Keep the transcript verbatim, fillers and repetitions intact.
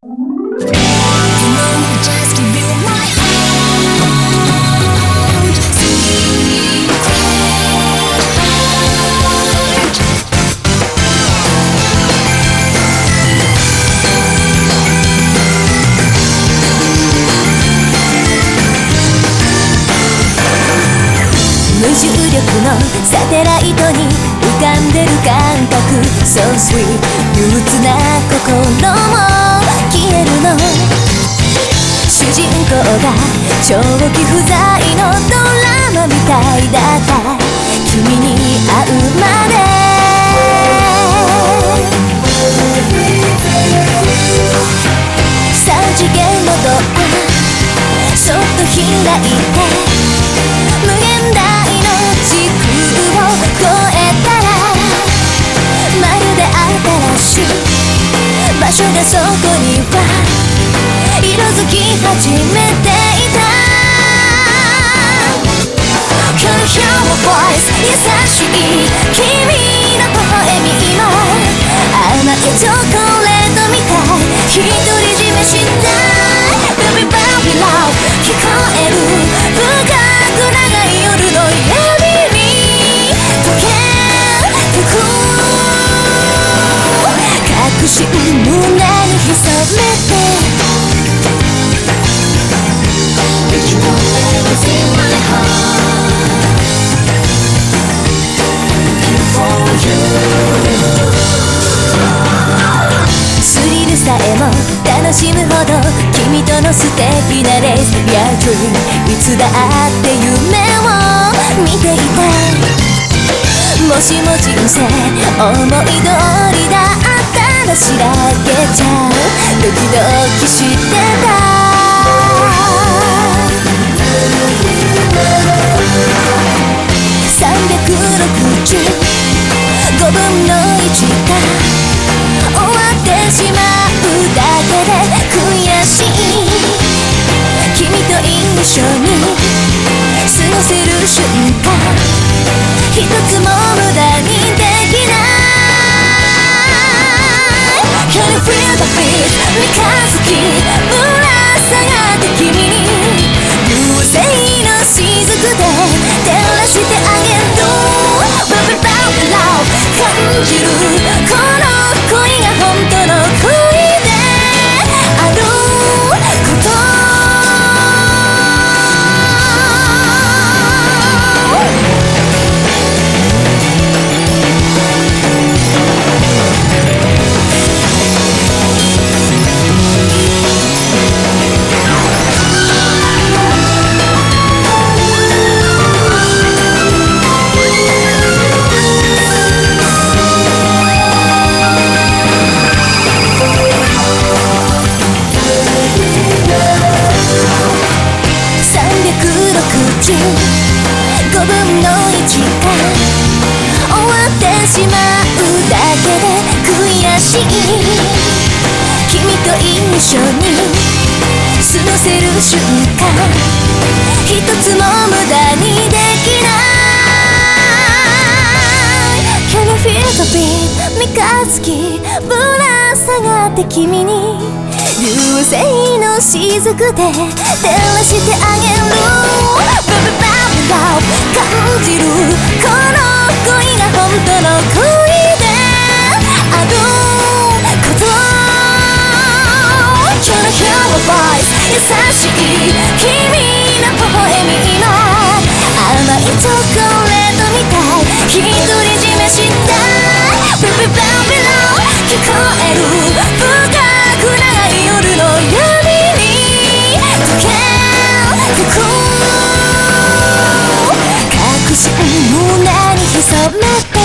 無重力のサテライトに浮かんでる感覚 So sweet 憂鬱な心も消えるの。主人公が長期不在のドラマみたいだった君に会うまで。さん次元のドアそっと開いて無限大時空を超えたらまるで新しい場所がそこには色づき始めていた。 Can you hear my voice 優しい君の微笑みも甘いチョコレートみたい独り占めしたい Baby baby love 聞こえる深く長い夜の闇に溶けてく確信胸に潜めて Did you know that it was in my heart for you スリルさえも楽しむほど君との素敵なレース Your dream いつだって夢を見ていた。もしも人生思い通りだったらしらけちゃうドキドキしてた。さんびゃくろくじゅうごぶんのいちが終わってしまうだけで悔しい君と一緒に過ごせる瞬間一つも無駄にできない Can you feel the beat 三日月ぶら下がって君に流星の雫で照らしてあげる Baby baby love 感じるこの恋が本当の恋であることごぶんのいちが終わってしまうだけで悔しい君と一緒に過ごせる瞬間一つも無駄にできない Can you feel the beat 三日月ぶら下がって君に流星の雫で照らしてあげる Baby baby love 感じるこの恋が本当の恋であること Can you hear my voice 優しい君の微笑みも甘いチョコレートみたい独り占めしたい Baby baby love 聞こえる深く長い夜の闇に溶けてく確信胸に潜めて